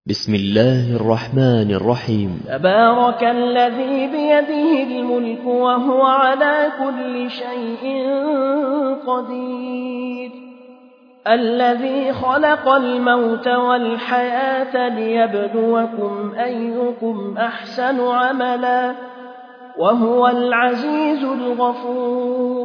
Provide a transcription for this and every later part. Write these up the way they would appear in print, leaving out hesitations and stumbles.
بسم الله الرحمن الرحيم. تبارك الذي بيده الملك وهو على كل شيء قدير، الذي خلق الموت والحياة ليبلوكم أيكم أحسن عملا وهو العزيز الغفور،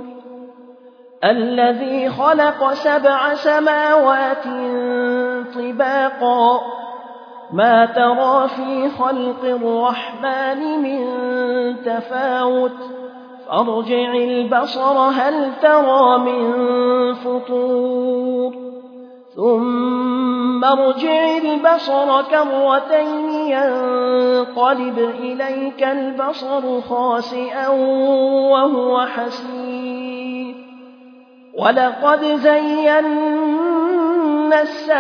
الذي خلق 7 سماوات طباقا ما ترى في خلق الرحمن من تفاوت فارجع البصر هل ترى من فطور ثم ارجع البصر كرتين ينقلب إليك البصر خاسئا وهو حسير، ولقد زينا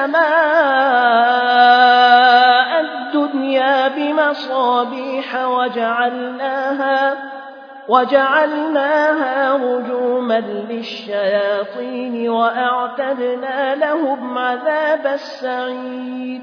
السماء الدنيا بمصابيح وجعلناها رجوما للشياطين وأعتدنا لهم عذاب السعير،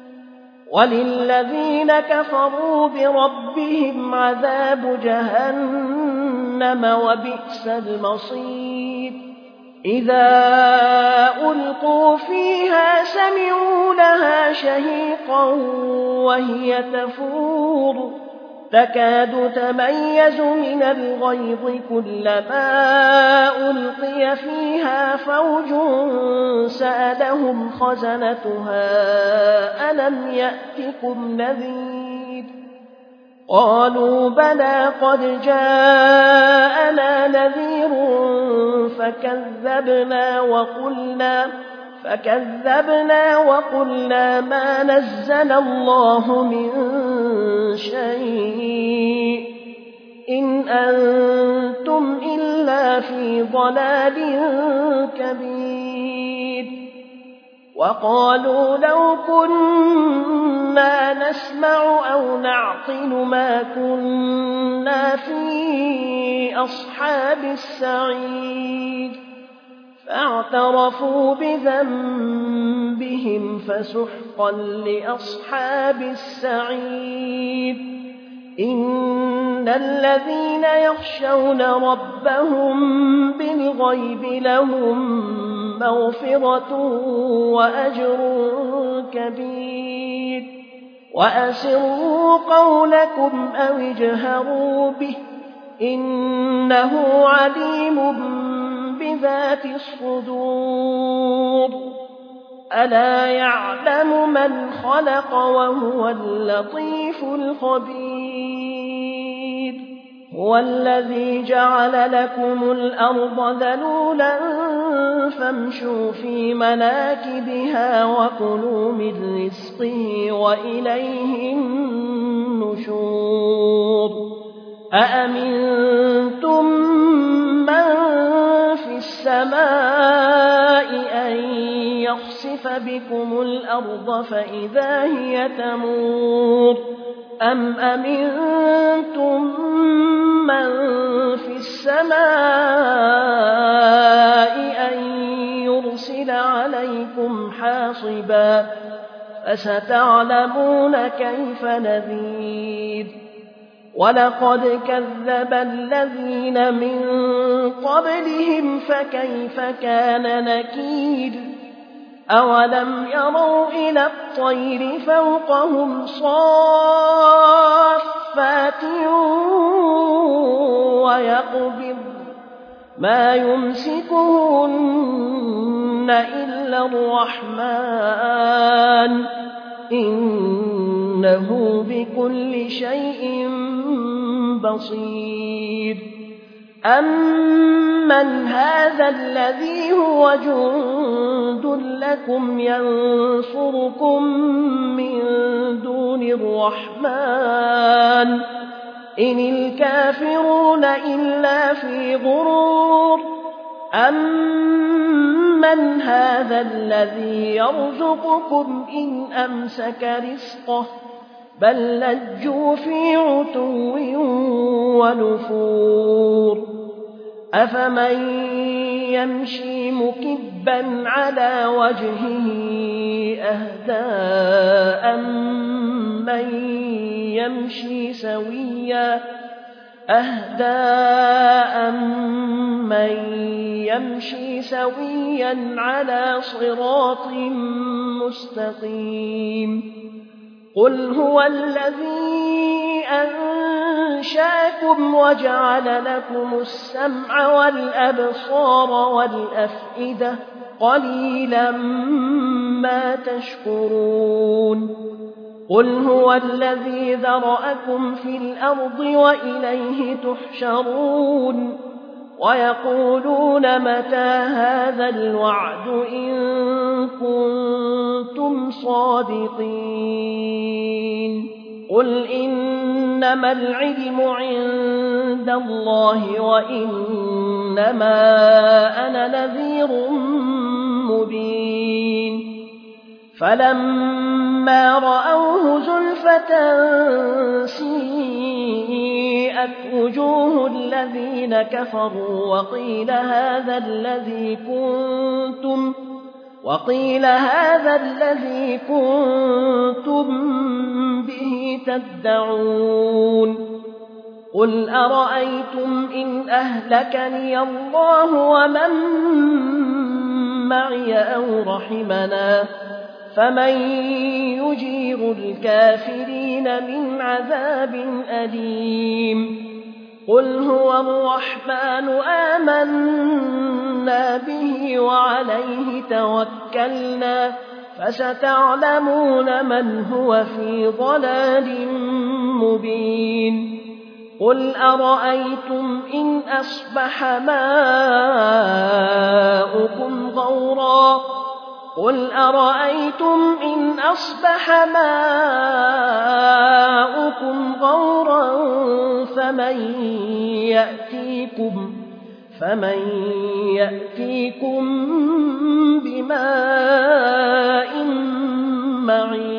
وللذين كفروا بربهم عذاب جهنم وبئس المصير، إذا ألقوا فيها سمعوا لها شهيقا وهي تفور تكاد تميز من الغيظ كلما ألقي فيها فوج سألهم خزنتها ألم يأتكم نذير، قالوا بلى قد جاءنا نذير فكذبنا وقلنا ما نزل الله من شيء إن أنتم إلا في ضلال كبير، وقالوا لو كنا نسمع أو نعقل ما كنا في أصحاب السعير، فاعترفوا بذنبهم فسحقا لأصحاب السعير، إن الذين يخشون ربهم بالغيب لهم مغفرة وأجر كبير، وأسروا قولكم أو اجهروا به إنه عليم بذات الصدور، ألا يعلم من خلق وهو اللطيف الخبير، هو الذي جعل لكم الأرض ذلولا فامشوا في مناكبها وكلوا من رزقه وإليه النشور، أأمنتم من في السماء أن يخسف بكم الأرض فإذا هي تمور أم أمنتم من في السماء أن يرسل عليكم حاصبا فستعلمون كيف نذير، ولقد كذب الذين من قبلهم فكيف كان نكير، أولم يروا إلى الطير فوقهم صافات ويقبض ما يمسكهن إلا الرحمن إنه بكل شيء بصير، أمن هذا الذي هو جند لكم ينصركم من دون الرحمن إن الكافرون إلا في غرور، أمن هذا الذي يرزقكم إن أمسك رزقه بل لجوا في عتو ونفور، أفمن يمشي مكبا على وجهه أهداء من يمشي سويا على صراط مستقيم قل هو الذي أنشأكم وجعل لكم السمع والأبصار والأفئدة قليلا ما تشكرون قل هو الذي ذرأكم في الأرض وإليه تحشرون ويقولون متى هذا الوعد إن كنتم صادقين قل إنما العلم عند الله وإنما أنا نذير مبين فلما رأوه زلفة سيئت وجوه الذين كفروا وقيل هذا الذي كنتم به تدعون قل أرأيتم إن أهلكني الله ومن معي أو رحمنا فمن يجير الكافرين من عذاب أليم قل هو الرحمن آمنا به وعليه توكلنا فستعلمون من هو في ضلال مبين قل أرأيتم إن أصبح ماؤكم غورا فمن يأتيكم بماء معين